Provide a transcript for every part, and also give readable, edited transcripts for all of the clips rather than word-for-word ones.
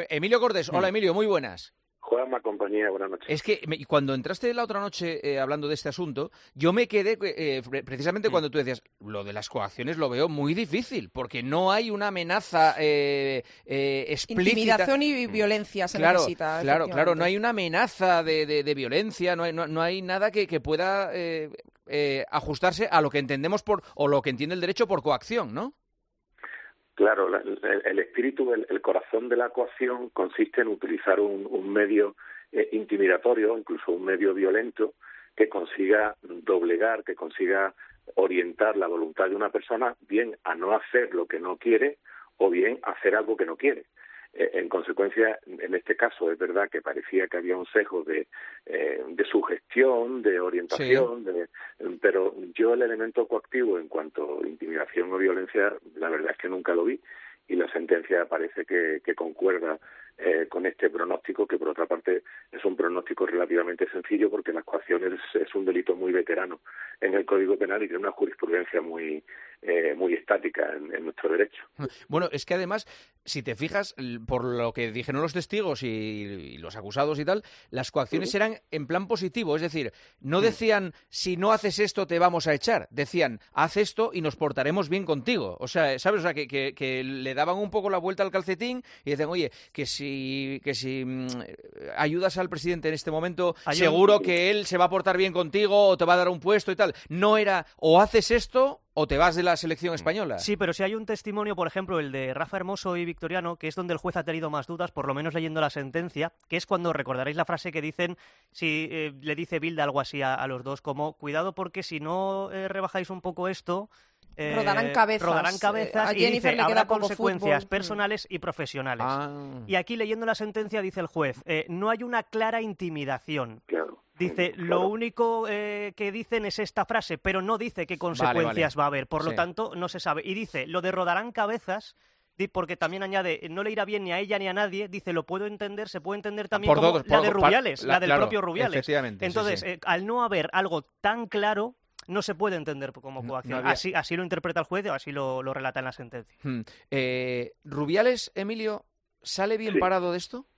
Emilio Cortés. Hola, Emilio, muy buenas. Juanma, compañía, buenas noches. Es que cuando entraste la otra noche hablando de este asunto, yo me quedé precisamente cuando tú decías, lo de las coacciones lo veo muy difícil, porque no hay una amenaza explícita. Intimidación y violencia se necesita. Claro, no hay una amenaza de violencia, no hay nada que pueda ajustarse a lo que entendemos o lo que entiende el derecho por coacción, ¿no? Claro, el espíritu, el corazón de la coacción consiste en utilizar un medio intimidatorio, incluso un medio violento, que consiga doblegar, que consiga orientar la voluntad de una persona bien a no hacer lo que no quiere o bien a hacer algo que no quiere. En consecuencia, en este caso es verdad que parecía que había un sesgo de sugestión, de orientación, sí. Pero yo el elemento coactivo en cuanto a intimidación o violencia, la verdad es que nunca lo vi, y la sentencia parece que concuerda con este pronóstico, que por otra parte es un pronóstico relativamente sencillo porque las coacciones es un delito muy veterano en el Código Penal y tiene una jurisprudencia muy estática en nuestro derecho. Bueno, es que además, si te fijas, por lo que dijeron los testigos y los acusados y tal, las coacciones eran en plan positivo, es decir, no decían, si no haces esto te vamos a echar, decían, haz esto y nos portaremos bien contigo. O sea, ¿sabes? O sea, que le daban un poco la vuelta al calcetín y decían, oye, que si ayudas al presidente en este momento, seguro que él se va a portar bien contigo o te va a dar un puesto y tal. No era, o haces esto o te vas de la selección española. Sí, pero si hay un testimonio, por ejemplo, el de Rafa Hermoso y Victoriano, que es donde el juez ha tenido más dudas, por lo menos leyendo la sentencia, que es cuando recordaréis la frase que dicen, si le dice Bilda algo así a los dos, como, cuidado porque si no rebajáis un poco esto... rodarán cabezas a Jennifer y dice, habrá consecuencias personales y profesionales. Ah. Y aquí leyendo la sentencia dice el juez, no hay una clara intimidación. Claro. Dice, lo único que dicen es esta frase, pero no dice qué consecuencias va a haber, por lo tanto no se sabe. Y dice, lo de rodarán cabezas, porque también añade, no le irá bien ni a ella ni a nadie, dice, lo puedo entender, se puede entender también como la de Rubiales, la del propio Rubiales. Efectivamente. Entonces, sí. Al no haber algo tan claro, no se puede entender como coacción. No había... así lo interpreta el juez o así lo relata en la sentencia. ¿Rubiales, Emilio, sale bien parado de esto?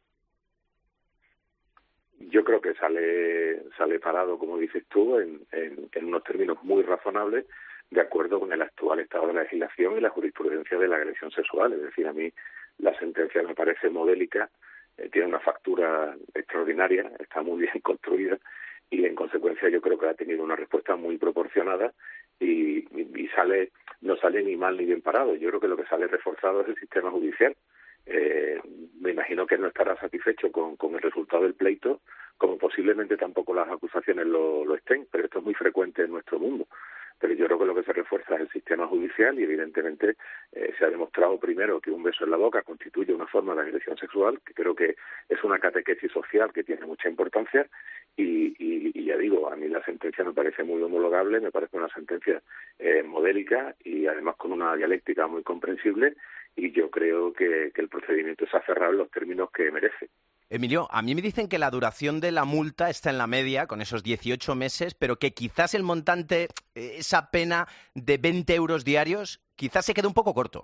Yo creo que sale parado, como dices tú, en unos términos muy razonables, de acuerdo con el actual estado de la legislación y la jurisprudencia de la agresión sexual. Es decir, a mí la sentencia me parece modélica, tiene una factura extraordinaria, está muy bien construida y en consecuencia yo creo que ha tenido una respuesta muy proporcionada y no sale ni mal ni bien parado. Yo creo que lo que sale reforzado es el sistema judicial. Me imagino que no estará satisfecho con el resultado del pleito, como posiblemente tampoco las acusaciones lo estén, pero esto es muy frecuente en nuestro mundo. Pero yo creo que lo que se refuerza es el sistema judicial y evidentemente se ha demostrado primero que un beso en la boca constituye una forma de agresión sexual, que creo que es una catequesis social que tiene mucha importancia y ya digo, a mí la sentencia me parece muy homologable, me parece una sentencia modélica y además con una dialéctica muy comprensible y yo creo que el procedimiento se ha cerrado en los términos que merece. Emilio, a mí me dicen que la duración de la multa está en la media, con esos 18 meses, pero que quizás el montante, esa pena de 20 euros diarios, quizás se quede un poco corto.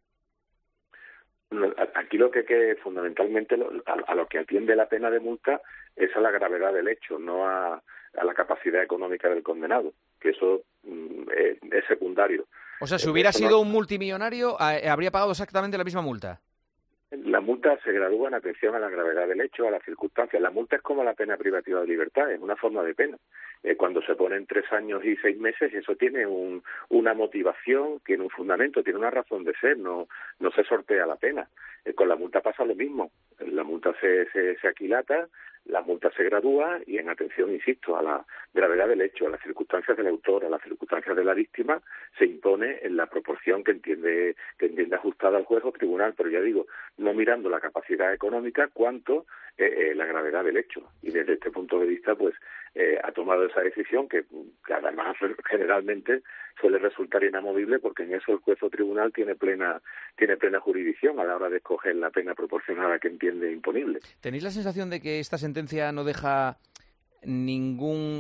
Aquí lo que fundamentalmente a lo que atiende la pena de multa es a la gravedad del hecho, no a la capacidad económica del condenado, que eso es secundario. O sea, si hubiera sido un multimillonario, habría pagado exactamente la misma multa. La multa se gradúa en atención a la gravedad del hecho, a las circunstancias. La multa es como la pena privativa de libertad, es una forma de pena. Cuando se ponen 3 años y 6 meses, eso tiene una motivación, tiene un fundamento, tiene una razón de ser, no se sortea la pena. Con la multa pasa lo mismo. La multa se aquilata, la multa se gradúa y en atención, insisto, a la gravedad del hecho, a las circunstancias del autor, a las circunstancias de la víctima, se impone en la proporción que entiende ajustada al juez o tribunal, pero ya digo, no mirando la capacidad económica cuanto la gravedad del hecho. Y desde este punto de vista, pues, ha tomado esa decisión que además generalmente suele resultar inamovible porque en eso el juez o tribunal tiene plena jurisdicción a la hora de escoger la pena proporcionada que entiende imponible. ¿Tenéis la sensación de que esta sentencia no deja ningún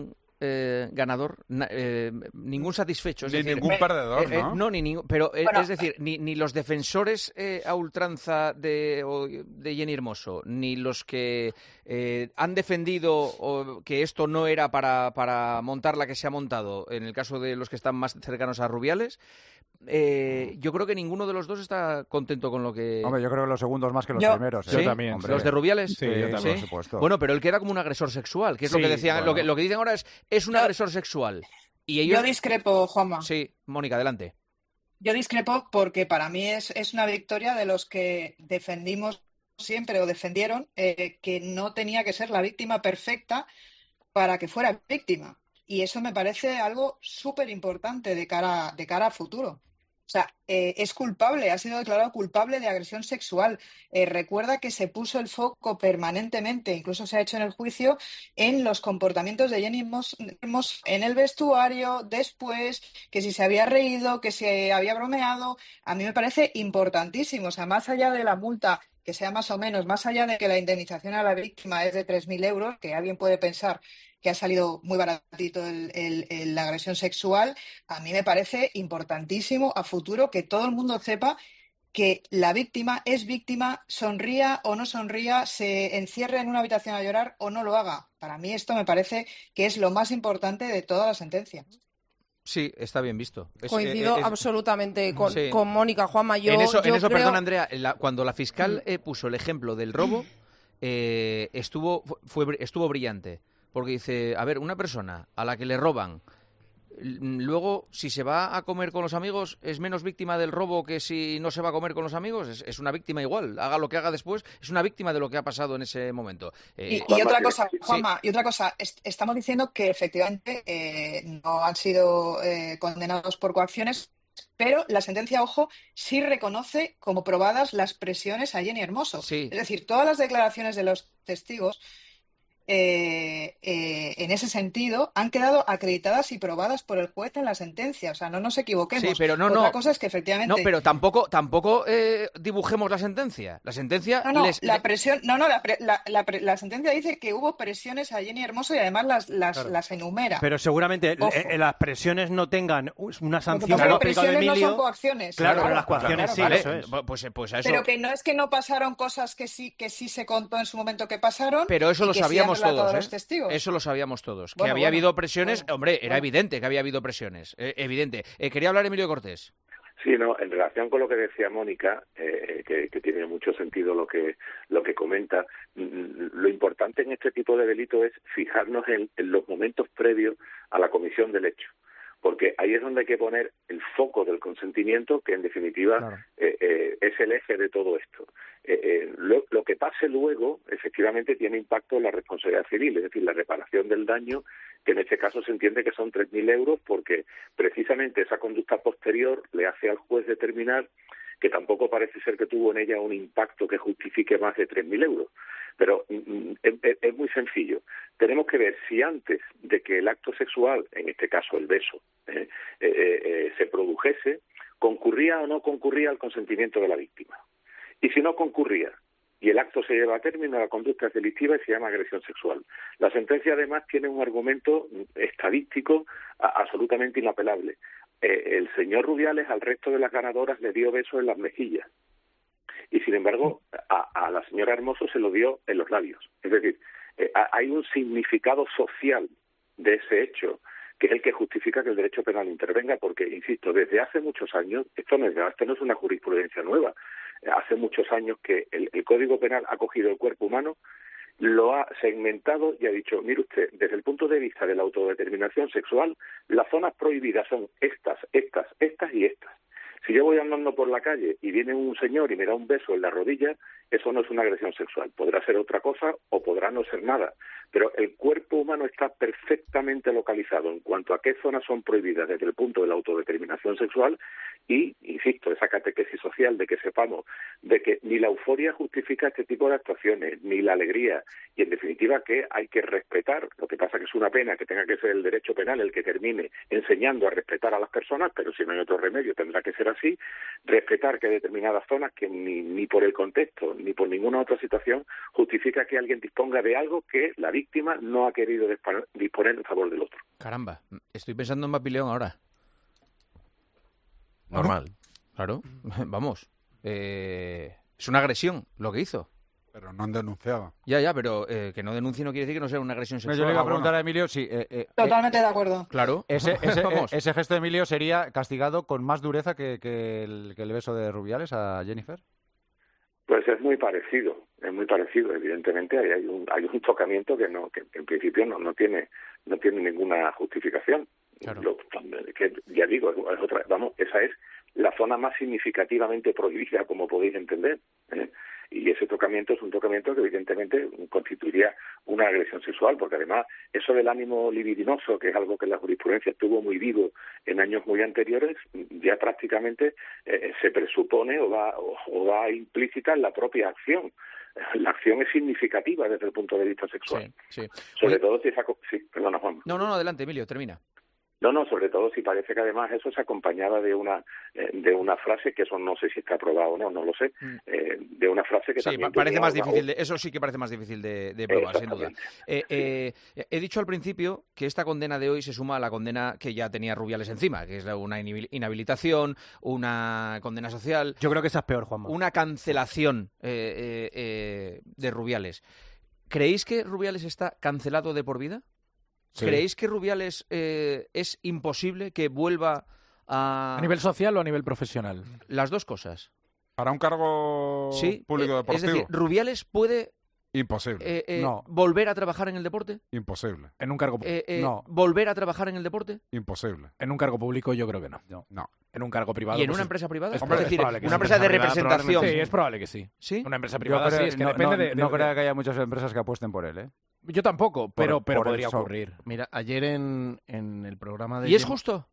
ganador, ningún satisfecho. Es decir, ningún perdedor, ¿no? No, ni ningún. Pero es decir, ni los defensores a ultranza de Jenny Hermoso, ni los que han defendido que esto no era para montar la que se ha montado, en el caso de los que están más cercanos a Rubiales, yo creo que ninguno de los dos está contento con lo que... Hombre, yo creo que los segundos más que los primeros. Yo también. Hombre. ¿Los de Rubiales? Sí, yo también, por supuesto. Bueno, pero él que era como un agresor sexual, que es lo que decían. Bueno. Lo que dicen ahora es un agresor sexual. Y ellos... Yo discrepo, Juanma. Sí, Mónica, adelante. Yo discrepo porque para mí es una victoria de los que defendimos siempre o defendieron que no tenía que ser la víctima perfecta para que fuera víctima. Y eso me parece algo súper importante de cara a futuro. O sea, es culpable, ha sido declarado culpable de agresión sexual. Recuerda que se puso el foco permanentemente, incluso se ha hecho en el juicio, en los comportamientos de Jenny Hermoso en el vestuario, después, que si se había reído, que se había bromeado. A mí me parece importantísimo. O sea, más allá de la multa, que sea más o menos, más allá de que la indemnización a la víctima es de 3.000 euros, que alguien puede pensar que ha salido muy baratito la agresión sexual, a mí me parece importantísimo a futuro que todo el mundo sepa que la víctima es víctima, sonría o no sonría, se encierre en una habitación a llorar o no lo haga. Para mí esto me parece que es lo más importante de toda la sentencia. Sí, está bien visto. Coincido absolutamente con Mónica, Juanma. En eso, perdón, Andrea, cuando la fiscal puso el ejemplo del robo, estuvo brillante. Porque dice, a ver, una persona a la que le roban, luego, si se va a comer con los amigos, ¿es menos víctima del robo que si no se va a comer con los amigos? Es una víctima igual. Haga lo que haga después, es una víctima de lo que ha pasado en ese momento. Y otra cosa, Juanma, y otra cosa, estamos diciendo que efectivamente no han sido condenados por coacciones, pero la sentencia, ojo, sí reconoce como probadas las presiones a Jenny Hermoso. Sí. Es decir, todas las declaraciones de los testigos en ese sentido han quedado acreditadas y probadas por el juez en la sentencia. O sea, no nos equivoquemos. Sí, pero Otra cosa es que efectivamente... No, pero tampoco dibujemos la sentencia. La sentencia... La sentencia dice que hubo presiones a Jenny Hermoso y además las enumera. Pero seguramente las presiones no tengan una sanción. Las presiones no son coacciones. Claro, pero las coacciones sí. Vale, Eso es. Pues a eso... Pero que no es que no pasaron cosas que sí se contó en su momento que pasaron. Pero eso lo sabíamos todos, los testigos. Eso lo sabíamos todos. Bueno, que había habido presiones, hombre, era evidente que había habido presiones. Evidente. Quería hablar Emilio Cortés. Sí, no, en relación con lo que decía Mónica, que tiene mucho sentido lo que comenta, lo importante en este tipo de delitos es fijarnos en los momentos previos a la comisión del hecho. Porque ahí es donde hay que poner el foco del consentimiento, que en definitiva claro. Es el eje de todo esto. Lo que pase luego, efectivamente, tiene impacto en la responsabilidad civil, es decir, la reparación del daño, que en este caso se entiende que son 3.000 euros, porque precisamente esa conducta posterior le hace al juez determinar que tampoco parece ser que tuvo en ella un impacto que justifique más de 3.000 euros. Pero es muy sencillo. Tenemos que ver si antes de que el acto sexual, en este caso el beso, se produjese, concurría o no concurría al consentimiento de la víctima. Y si no concurría y el acto se lleva a término, la conducta es delictiva y se llama agresión sexual. La sentencia además tiene un argumento estadístico absolutamente inapelable. El señor Rubiales al resto de las ganadoras le dio besos en las mejillas. Y sin embargo, a la señora Hermoso se lo dio en los labios. Es decir, hay un significado social de ese hecho que es el que justifica que el derecho penal intervenga, porque, insisto, desde hace muchos años, esto no es una jurisprudencia nueva, hace muchos años que el Código Penal ha cogido el cuerpo humano, lo ha segmentado y ha dicho, mire usted, desde el punto de vista de la autodeterminación sexual, las zonas prohibidas son estas y estas. Si yo voy andando por la calle y viene un señor y me da un beso en la rodilla, eso no es una agresión sexual. Podrá ser otra cosa o podrá no ser nada. Pero el cuerpo humano está perfectamente localizado en cuanto a qué zonas son prohibidas desde el punto de la autodeterminación sexual y, insisto, esa catequesis social de que sepamos de que ni la euforia justifica este tipo de actuaciones, ni la alegría, y en definitiva que hay que respetar. Lo que pasa que es una pena que tenga que ser el derecho penal el que termine enseñando a respetar a las personas, pero si no hay otro remedio tendrá que ser así, respetar que determinadas zonas que ni por el contexto ni por ninguna otra situación justifica que alguien disponga de algo que la víctima no ha querido disponer en favor del otro. Caramba, estoy pensando en Mapileón ahora. Normal. Claro, vamos. Es una agresión lo que hizo. Pero no han denunciado. Ya, pero que no denuncie no quiere decir que no sea una agresión sexual. Yo le iba a preguntar a Emilio si... Totalmente de acuerdo. Claro. Ese gesto de Emilio sería castigado con más dureza que el beso de Rubiales a Jennifer. Pues es muy parecido. Evidentemente hay un tocamiento que en principio no tiene ninguna justificación. Claro. Que ya digo, es otra, esa es la zona más significativamente prohibida, como podéis entender, ¿eh? Y ese tocamiento es un tocamiento que evidentemente constituiría una agresión sexual, porque además eso del ánimo libidinoso, que es algo que la jurisprudencia estuvo muy vivo en años muy anteriores, ya prácticamente se presupone o va implícita en la propia acción. La acción es significativa desde el punto de vista sexual. Sí. Sobre todo si esa... Sí, perdona, Juan. No, adelante, Emilio, termina. No, sobre todo si parece que además eso se acompañaba de una frase, que eso no sé si está aprobado o no lo sé, de una frase que también... Sí, parece más difícil eso sí que parece más difícil de probar, sin duda. He dicho al principio que esta condena de hoy se suma a la condena que ya tenía Rubiales encima, que es una inhabilitación, una condena social... Yo creo que esa es peor, Juanma. Una cancelación de Rubiales. ¿Creéis que Rubiales está cancelado de por vida? Sí. ¿Creéis que Rubiales es imposible que vuelva a... ¿A nivel social o a nivel profesional? Las dos cosas. ¿Para un cargo público deportivo? Es decir, ¿Rubiales puede... Imposible. No. ¿Volver a trabajar en el deporte? Imposible. En un cargo no. ¿Volver a trabajar en el deporte? Imposible. En un cargo público yo creo que no. No. En un cargo privado. ¿Y en una empresa privada? Es decir, una empresa de representación. Sí, es probable que sí. ¿Sí? Una empresa privada sí, es que depende no creo que haya muchas empresas que apuesten por él, ¿eh? Yo tampoco, pero podría eso. ocurrir. Mira, ayer en el programa de... ¿Y es justo?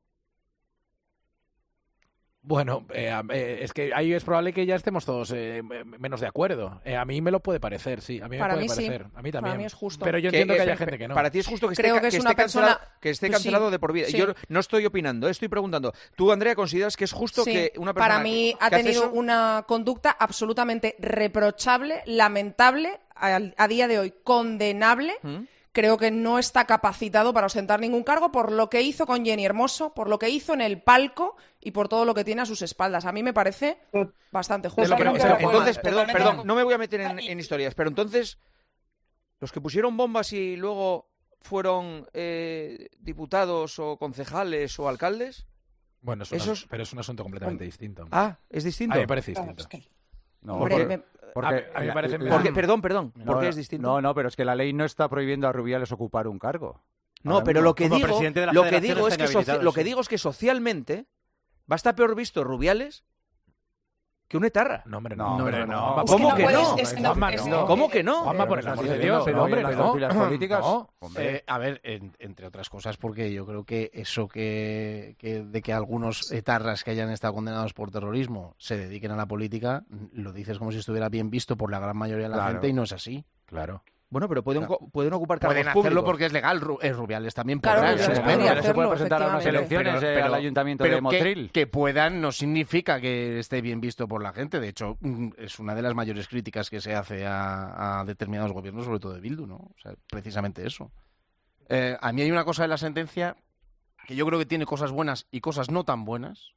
Bueno, es que ahí es probable que ya estemos todos menos de acuerdo. A mí me lo puede parecer, sí. A mí para me puede mí parecer. Sí. A mí también. Para mí es justo. Pero yo entiendo que haya gente que no. Para ti es justo que Creo esté, que esté cancelado de por vida. Sí. Yo no estoy opinando, estoy preguntando. ¿Tú, Andrea, consideras que es justo que una persona... Para mí ha tenido una conducta absolutamente reprochable, lamentable, a día de hoy condenable. Creo que no está capacitado para ostentar ningún cargo por lo que hizo con Jenny Hermoso, por lo que hizo en el palco y por todo lo que tiene a sus espaldas. A mí me parece bastante justo. Entonces, perdón, no me voy a meter en historias, pero entonces, los que pusieron bombas y luego fueron diputados o concejales o alcaldes... Bueno, pero es un asunto completamente distinto. Ah, ¿es distinto? A mí me parece distinto. No, Hombre, a mí me parece... Perdón. ¿Por qué es distinto? No, pero es que la ley no está prohibiendo a Rubiales ocupar un cargo. No, pero lo que digo es que socialmente va a estar peor visto Rubiales que un etarra. No. ¿Cómo que no? ¿Cómo que no? Juanma, por el amor de Dios, hombre, las tertulias políticas. A ver, entre otras cosas, porque yo creo que eso de que algunos etarras que hayan estado condenados por terrorismo se dediquen a la política, lo dices como si estuviera bien visto por la gran mayoría de la gente y no es así. Claro. Bueno, pero pueden ocupar cargos públicos. Pueden hacerlo porque es legal. Rubiales también podrán. Rubiales se puede presentar a unas elecciones al Ayuntamiento de Motril. Que puedan no significa que esté bien visto por la gente. De hecho, es una de las mayores críticas que se hace a determinados gobiernos, sobre todo de Bildu, ¿no? O sea, precisamente eso. A mí hay una cosa de la sentencia que yo creo que tiene cosas buenas y cosas no tan buenas.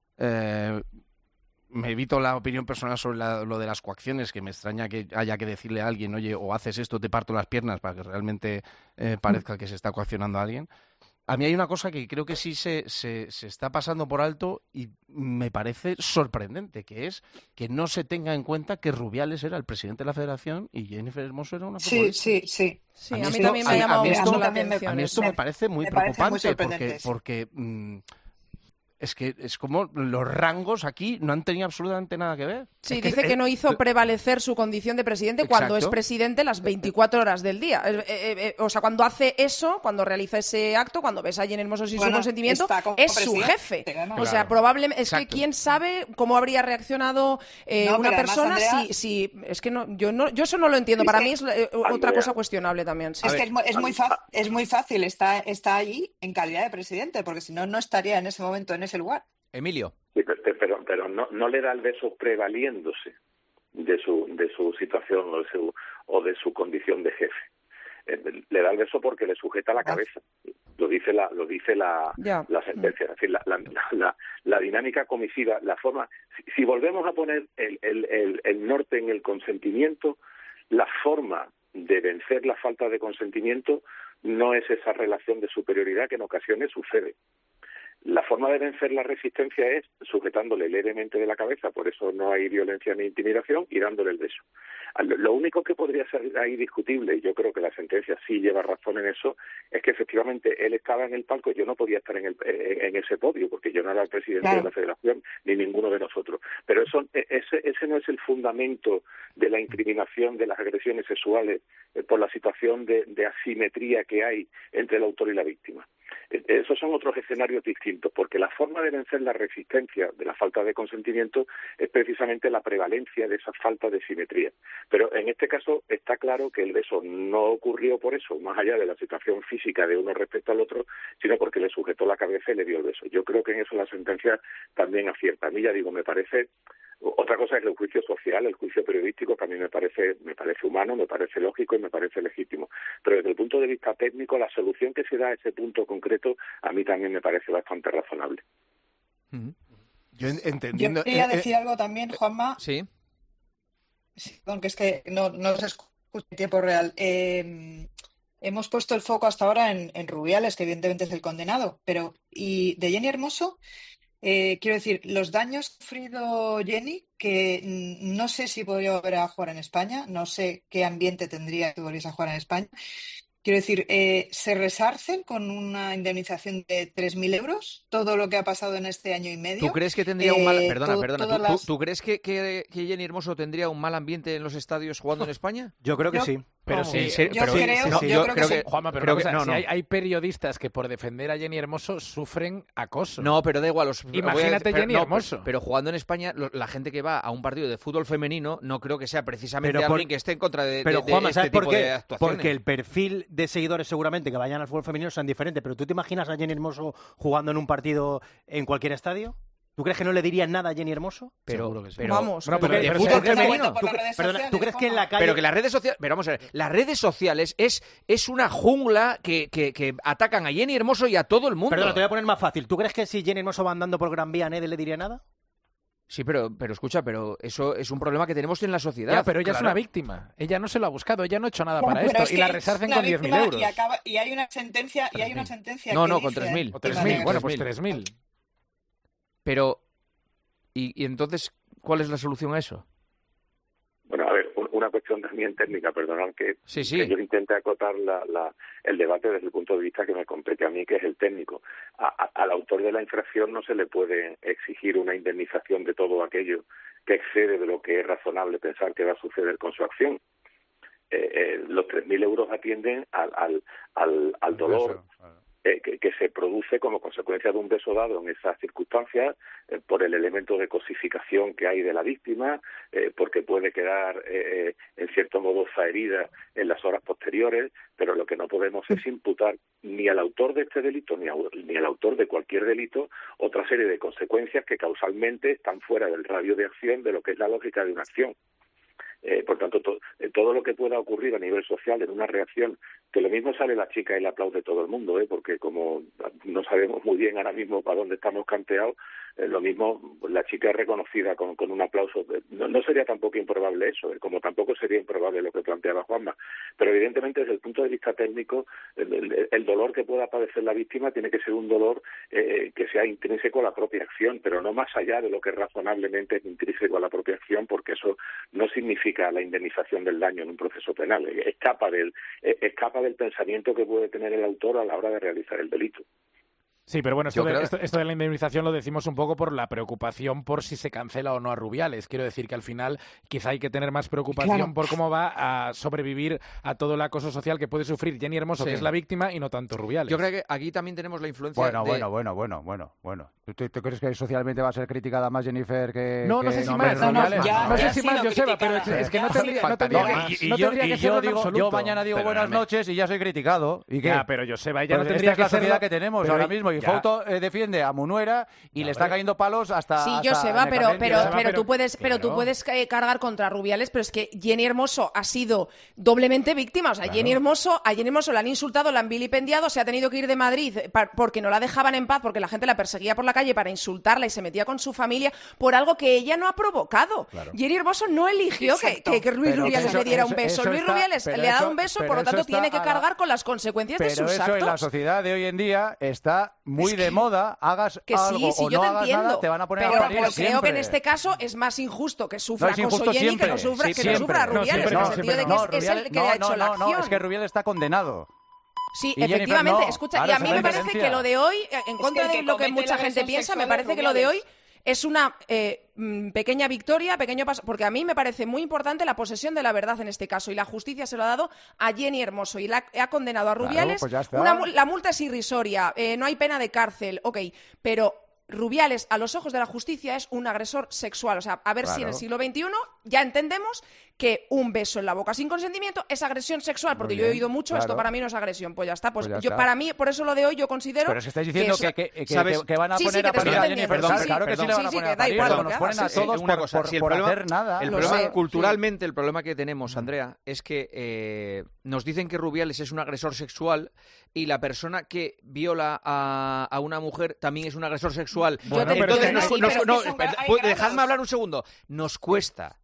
Me evito la opinión personal sobre lo de las coacciones, que me extraña que haya que decirle a alguien, oye, o haces esto, te parto las piernas, para que realmente parezca que se está coaccionando a alguien. A mí hay una cosa que creo que sí se está pasando por alto y me parece sorprendente, que es que no se tenga en cuenta que Rubiales era el presidente de la Federación y Jennifer Hermoso era una futbolista. Sí, a mí también me ha llamado mucho la atención. A mí esto me parece muy preocupante, porque es que es como los rangos aquí no han tenido absolutamente nada que ver. Sí, dice que no hizo prevalecer su condición de presidente cuando es presidente las 24 horas del día. O sea, cuando hace eso, cuando realiza ese acto, cuando ves a Jenny Hermoso sin su consentimiento, es su jefe. ¿no? O sea, probablemente es que quién sabe cómo habría reaccionado una persona si es que yo eso no lo entiendo. Para mí es otra cosa cuestionable también. Sí. Es que es muy fácil, está ahí en calidad de presidente, porque si no, no estaría en ese momento en ese lugar. Emilio. Sí, pero no le da el beso prevaliéndose de su situación o de su condición de jefe. Le da el beso porque le sujeta la cabeza. Lo dice la sentencia. Es decir, la dinámica comisiva, la forma. Si volvemos a poner el norte en el consentimiento, la forma de vencer la falta de consentimiento no es esa relación de superioridad que en ocasiones sucede. La forma de vencer la resistencia es sujetándole levemente de la cabeza, por eso no hay violencia ni intimidación, y dándole el beso. Lo único que podría ser ahí discutible, y yo creo que la sentencia sí lleva razón en eso, es que efectivamente él estaba en el palco, yo no podía estar en ese podio, porque yo no era el presidente de la federación, ni ninguno de nosotros. Pero ese no es el fundamento de la incriminación de las agresiones sexuales por la situación de asimetría que hay entre el autor y la víctima. Esos son otros escenarios distintos, porque la forma de vencer la resistencia de la falta de consentimiento es precisamente la prevalencia de esa falta de simetría. Pero en este caso está claro que el beso no ocurrió por eso, más allá de la situación física de uno respecto al otro, sino porque le sujetó la cabeza y le dio el beso. Yo creo que en eso la sentencia también acierta. A mí, ya digo, me parece... Otra cosa es el juicio social, el juicio periodístico, que a mí me parece humano, me parece lógico y me parece legítimo. Pero desde el punto de vista técnico, la solución que se da a ese punto concreto, a mí también me parece bastante razonable. Yo quería decir algo también, Juanma. Sí. Aunque es que no se escucha en tiempo real. Hemos puesto el foco hasta ahora en Rubiales, que evidentemente es el condenado, y de Jenny Hermoso. Quiero decir, los daños sufrido Jenny, que no sé si podría volver a jugar en España, no sé qué ambiente tendría si volviese a jugar en España. Quiero decir, ¿se resarcen con una indemnización de 3.000 euros todo lo que ha pasado en este año y medio? ¿Tú crees que tendría un mal... Perdona, ¿tú crees que Jenny Hermoso tendría un mal ambiente en los estadios jugando en España? Yo creo que sí. Pero sí, yo creo que sí. Juanma, pero hay periodistas que por defender a Jenny Hermoso sufren acoso. No, pero da igual. Imagínate Jenny Hermoso. Pero jugando en España, la gente que va a un partido de fútbol femenino no creo que sea precisamente alguien que esté en contra de Juanma, este tipo de actuaciones. Porque el perfil de seguidores seguramente que vayan al fútbol femenino sean diferentes. Pero ¿tú te imaginas a Jenny Hermoso jugando en un partido en cualquier estadio? ¿Tú crees que no le dirían nada a Jenny Hermoso? Pero vamos. ¿de fútbol femenino? ¿Tú crees que en la calle... Pero que las redes sociales... Pero vamos a ver, las redes sociales es una jungla que atacan a Jenny Hermoso y a todo el mundo. Perdona, te voy a poner más fácil. ¿Tú crees que si Jenny Hermoso va andando por Gran Vía, nadie le diría nada? Sí, pero escucha, eso es un problema que tenemos en la sociedad. Ya, pero ella es una víctima. Ella no se lo ha buscado, ella no ha hecho nada para esto. Y la resarcen con 10.000 euros. Y hay una sentencia, No, con 3.000. O 3.000, bueno, pues 3.000. Pero, ¿y entonces cuál es la solución a eso? Bueno, a ver, una cuestión también técnica, perdonad que yo intente acotar el debate desde el punto de vista que me compete a mí, que es el técnico. Al autor de la infracción no se le puede exigir una indemnización de todo aquello que excede de lo que es razonable pensar que va a suceder con su acción. Los 3.000 euros atienden al dolor que se produce como consecuencia de un beso dado en esas circunstancias, por el elemento de cosificación que hay de la víctima, porque puede quedar en cierto modo herida en las horas posteriores, pero lo que no podemos es imputar ni al autor de este delito ni al autor de cualquier delito otra serie de consecuencias que causalmente están fuera del radio de acción de lo que es la lógica de una acción. Por tanto, todo lo que pueda ocurrir a nivel social en una reacción, que lo mismo sale la chica y le aplaude todo el mundo, porque como no sabemos muy bien ahora mismo para dónde estamos canteados, lo mismo la chica es reconocida con un aplauso. No sería tampoco improbable eso, como tampoco sería improbable lo que planteaba Juanma. Pero evidentemente desde el punto de vista técnico, el dolor que pueda padecer la víctima tiene que ser un dolor que sea intrínseco a la propia acción, pero no más allá de lo que razonablemente es intrínseco a la propia acción, porque eso no significa la indemnización del daño en un proceso penal. Escapa del pensamiento que puede tener el autor a la hora de realizar el delito. Sí, pero bueno, esto de la indemnización lo decimos un poco por la preocupación por si se cancela o no a Rubiales. Quiero decir que al final quizá hay que tener más preocupación por cómo va a sobrevivir a todo el acoso social que puede sufrir Jenny Hermoso, que es la víctima, y no tanto Rubiales. Yo creo que aquí también tenemos la influencia Bueno. ¿Tú crees que socialmente va a ser criticada más Jennifer que... No sé si más. No sé si más, Joseba, pero es que no tendría que ser yo mañana digo buenas noches y ya soy criticado. ¿Y qué? Ya, pero Joseba, ella no tendría que ser la sociedad que tenemos ahora mismo. y Fouto defiende a Munuera y le está cayendo palos hasta... Sí, Joseba, pero tú puedes cargar contra Rubiales, pero es que Jenny Hermoso ha sido doblemente víctima. O sea, a Jenny Hermoso le han insultado, la han vilipendiado, se ha tenido que ir de Madrid porque no la dejaban en paz, porque la gente la perseguía por la calle para insultarla y se metía con su familia por algo que ella no ha provocado. Claro. Jenny Hermoso no eligió que Luis Rubiales le diera un beso. Luis Rubiales le ha dado un beso, por lo tanto tiene que cargar con las consecuencias de sus actos. Pero eso en la sociedad de hoy en día está muy de moda. Hagas algo o no hagas nada, te van a poner a parir pero siempre. Creo que en este caso es más injusto que sufra acoso Jenny siempre. que no sufra Rubiales, en el sentido de que es el que ha hecho la acción. No, es que Rubiales está condenado. Sí, efectivamente. Escucha, y a mí me parece que lo de hoy, en contra de lo que mucha gente piensa, me parece que lo de hoy es una pequeña victoria, pequeño paso, porque a mí me parece muy importante la posesión de la verdad en este caso, y la justicia se lo ha dado a Jenny Hermoso y ha condenado a Rubiales. Claro, pues ya está. La multa es irrisoria, no hay pena de cárcel, pero Rubiales, a los ojos de la justicia, es un agresor sexual. O sea, a ver si en el siglo XXI ya entendemos que un beso en la boca sin consentimiento es agresión sexual, porque yo he oído mucho, esto para mí no es agresión. Pues ya está. Para mí, por eso lo de hoy yo considero... Pero es que estáis diciendo que van a poner a parir a Jenny. Claro que sí le van a poner a parir, nos ponen a todos por hacer nada. Culturalmente, el problema que tenemos, Andrea, es que nos dicen que Rubiales es un agresor sexual y la persona que viola a una mujer también es un agresor sexual. Bueno, entonces, dejadme hablar un segundo. Nos cuesta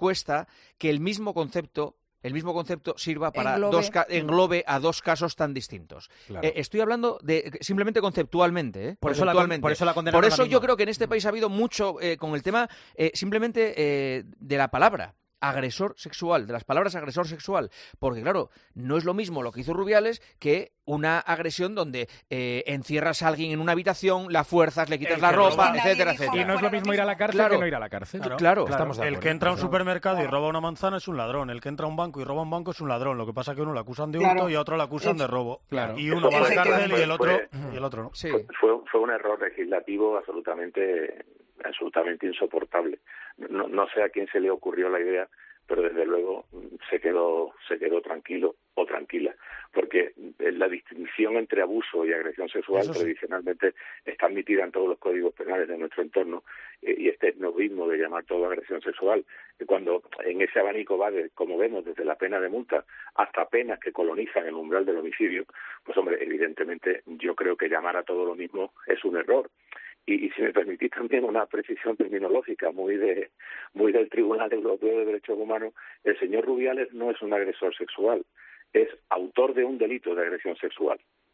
que el mismo concepto sirva para englobe a dos casos tan distintos. Claro. Estoy hablando de simplemente conceptualmente. Por eso la condenaron. Por eso yo creo que en este país ha habido mucho con el tema simplemente de la palabra agresor sexual, de las palabras agresor sexual, porque claro, no es lo mismo lo que hizo Rubiales que una agresión donde encierras a alguien en una habitación, la fuerzas, le quitas la ropa, etcétera, etcétera. Y no es lo mismo ir a la cárcel que no ir a la cárcel. Claro. El que entra a un supermercado y roba una manzana es un ladrón, el que entra a un banco y roba un banco es un ladrón, lo que pasa es que uno lo acusan de hurto y a otro lo acusan de robo. Claro. Y uno va a la cárcel y el otro no. Sí. Fue un error legislativo absolutamente insoportable. No sé a quién se le ocurrió la idea, pero desde luego se quedó tranquilo o tranquila, porque la distinción entre abuso y agresión sexual tradicionalmente está admitida en todos los códigos penales de nuestro entorno, y este etnovismo de llamar todo agresión sexual, cuando en ese abanico va, como vemos, desde la pena de multa hasta penas que colonizan el umbral del homicidio, pues hombre, evidentemente yo creo que llamar a todo lo mismo es un error. Y si me permitís también una precisión terminológica muy del Tribunal Europeo de Derechos Humanos, el señor Rubiales no es un agresor sexual, es autor de un delito de agresión sexual.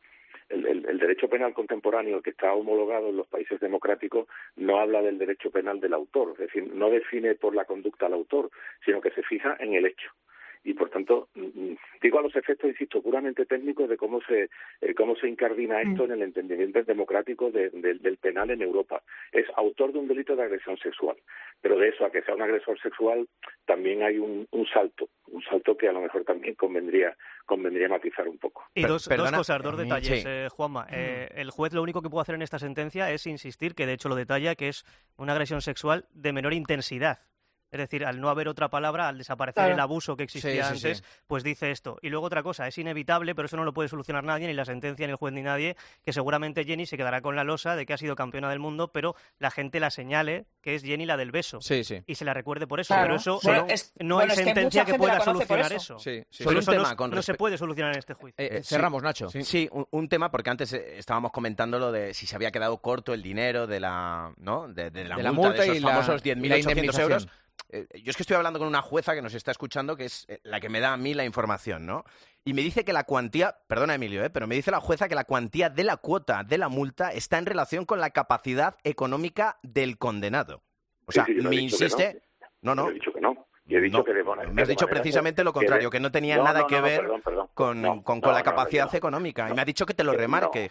El derecho penal contemporáneo que está homologado en los países democráticos no habla del derecho penal del autor, es decir, no define por la conducta al autor, sino que se fija en el hecho. Y por tanto, digo a los efectos, insisto, puramente técnicos de cómo se incardina esto en el entendimiento democrático del penal en Europa. Es autor de un delito de agresión sexual, pero de eso a que sea un agresor sexual también hay un salto que a lo mejor también convendría matizar un poco. Y dos detalles, Juanma. El juez lo único que puede hacer en esta sentencia es insistir, que de hecho lo detalla, que es una agresión sexual de menor intensidad. Es decir, al no haber otra palabra, al desaparecer el abuso que existía antes, pues dice esto. Y luego otra cosa, es inevitable, pero eso no lo puede solucionar nadie, ni la sentencia, ni el juez, ni nadie, que seguramente Jenny se quedará con la losa de que ha sido campeona del mundo, pero la gente la señale que es Jenny la del beso. Y se la recuerde por eso. Claro. Pero eso no hay sentencia que pueda solucionar eso. Solo un tema no se puede solucionar en este juicio. Cerramos, Nacho. Sí, un tema, porque antes estábamos comentando lo de si se había quedado corto el dinero de la multa de esos famosos 10.800 euros. Yo es que estoy hablando con una jueza que nos está escuchando, que es la que me da a mí la información, ¿no? Y me dice que la cuantía, perdona Emilio, pero me dice la jueza que la cuantía de la cuota de la multa está en relación con la capacidad económica del condenado. O sea, me insiste... No. Yo he dicho que no. Yo he dicho que me has dicho precisamente lo contrario, que no tenía nada que ver con la capacidad económica. Y me ha dicho que te lo remarque.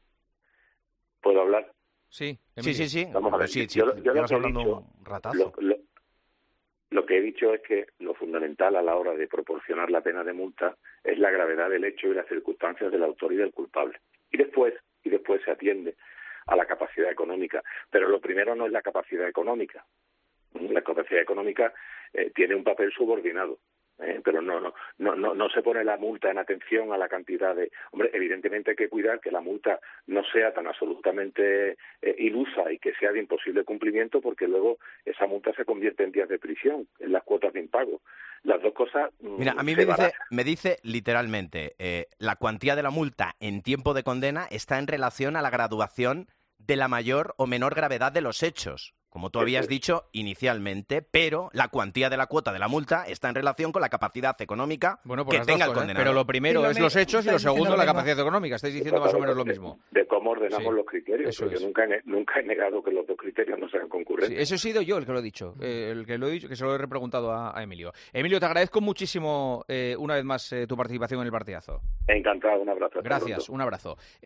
¿Puedo hablar? Sí. Vamos a ver. Yo llevas hablando un ratazo. Lo que he dicho es que lo fundamental a la hora de proporcionar la pena de multa es la gravedad del hecho y las circunstancias del autor y del culpable. Y después se atiende a la capacidad económica. Pero lo primero no es la capacidad económica. La capacidad económica tiene un papel subordinado. pero no se pone la multa en atención a la cantidad de... Hombre, evidentemente hay que cuidar que la multa no sea tan absolutamente ilusa y que sea de imposible cumplimiento, porque luego esa multa se convierte en días de prisión, en las cuotas de impago. Las dos cosas... Mira, a mí me dice literalmente, la cuantía de la multa en tiempo de condena está en relación a la graduación de la mayor o menor gravedad de los hechos, como tú habías dicho inicialmente, pero la cuantía de la cuota de la multa está en relación con la capacidad económica que tenga el condenado. Pero lo primero es los hechos y lo segundo la capacidad económica. Estáis diciendo más o menos lo mismo. De cómo ordenamos los criterios. Yo nunca he negado que los dos criterios no sean concurrentes. Sí, eso he sido yo el que lo he dicho, que se lo he repreguntado a Emilio. Emilio, te agradezco muchísimo una vez más tu participación en el partidazo. Encantado, un abrazo. Gracias, un abrazo.